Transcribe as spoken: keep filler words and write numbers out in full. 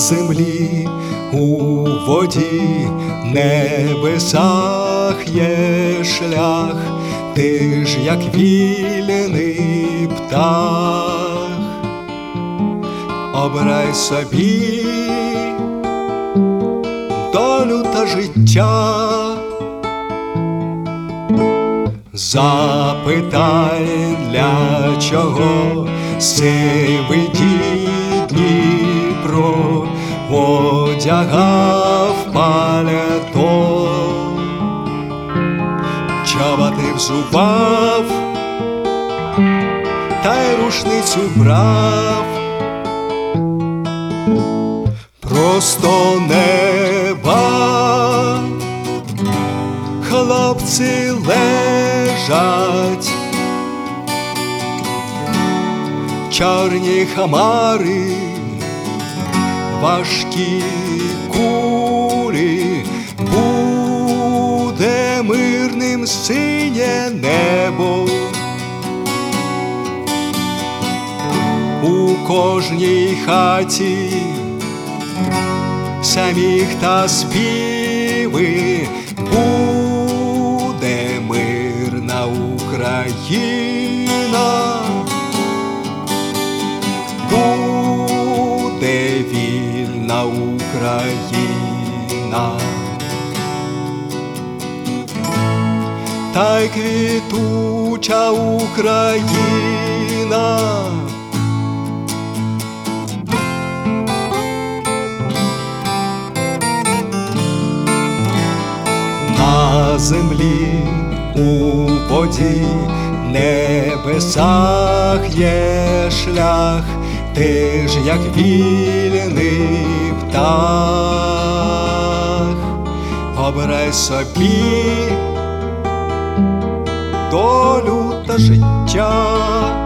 землі, у воді, небесах є шлях, ти ж як вільний птах. Обирай собі долю та життя, запитай, для чого сивий Дніпро одягав пальто, чоботи взував, та й рушницю брав. Просто неба хлопці лежать, чорні хмари, важкі кулі, буде мирним синє небо. У кожній хаті саміх та співи, буде мирна Україна, буде вільна Україна. Та й квітуча Україна, на землі, у воді, небесах є шлях, ти ж як вільний птах. Обирай собі долю та життя.